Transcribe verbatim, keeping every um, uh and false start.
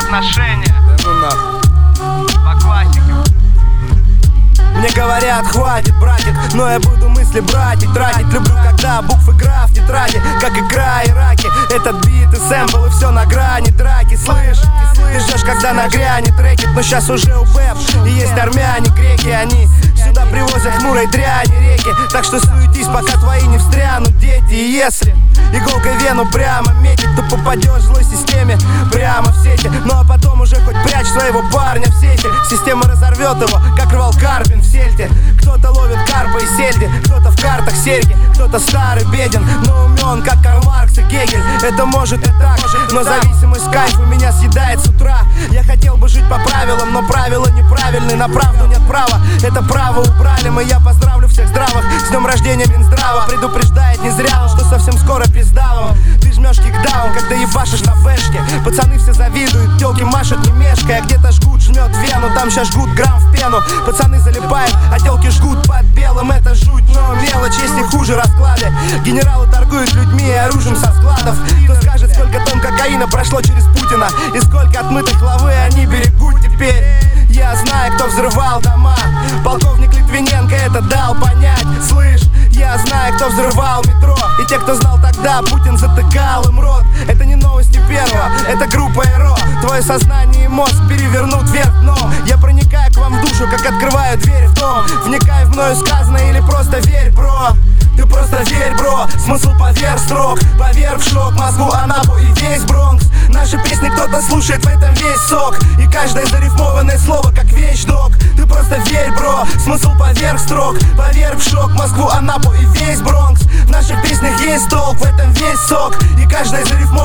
отношения. Да ну нахуй. По классике. Мне говорят, хватит, братик, но я буду мысли братик тратить. Люблю, когда буквы гра в тетради, как игра и раки. Этот бит и сэмпл, и все на грани драки. Слышь, ты ждешь, когда нагрянет рэкет, но сейчас уже у БЭП и есть армяне, греки. Они сюда привозят хмурой дряни реки. Так что суетись, пока твои не встрянут дети. И если иголкой вену прямо метить, то попадешь в злой системе прямо в сети. Ну а потом уже хоть прячь своего парня в сети. Система разорвет его, как рвал Карпин в сельте. Кто-то ловит карпа и сельди, кто-то в картах серьги, кто-то старый, беден, но умен, как Карл Маркс и Гегель. Это может и так, но зависимость кайф у меня съедает с утра. Я хотел бы жить по правилам, но правила неправильные. На правду нет права, это право убрали мы. Я поздравлю всех здравых с днем рождения Минздрава. Предупреждает не зря он, что совсем скоро пизда вам. Ты жмешь кикдаун, когда ебашишь на бэшке. Пацаны все завидуют, тёлки машут не мешкая. Где-то жгут, жмет вену, там щас жгут грамм в пену. Пацаны залипают, а тёлки жгут под белым. Это жуть, но мелочь, есть не хуже расклады. Генералы торгуют людьми и оружием со складов. Кто скажет, сколько тонн кокаина прошло через Путина и сколько отмытых лавы они берегут теперь. Я знаю, кто взрывал дома. Полковник Литвиненко это дал понять. Слышь, я знаю, кто взрывал метро. И те, кто знал тогда, Путин затыкал им рот. Это не новости первого, это группа РО. Твое сознание и мозг перевернут вверх дном. Я проникаю к вам в душу, как открываю дверь в дом. Вникай в мною сказанное или просто верь, бро. Ты просто верь, бро, смысл поверх строк. Поверь в шок, Москву, Анапу и весь Бронкс. Наши песни кто-то слушает, в этом весь сок. И каждое зарифмованное слово как вещдок. Ты просто верь, бро, смысл поверх строк. Поверь в шок, Москву, Анапу и весь Бронкс. В наших песнях есть толк, в этом весь сок. И каждое зарифмованное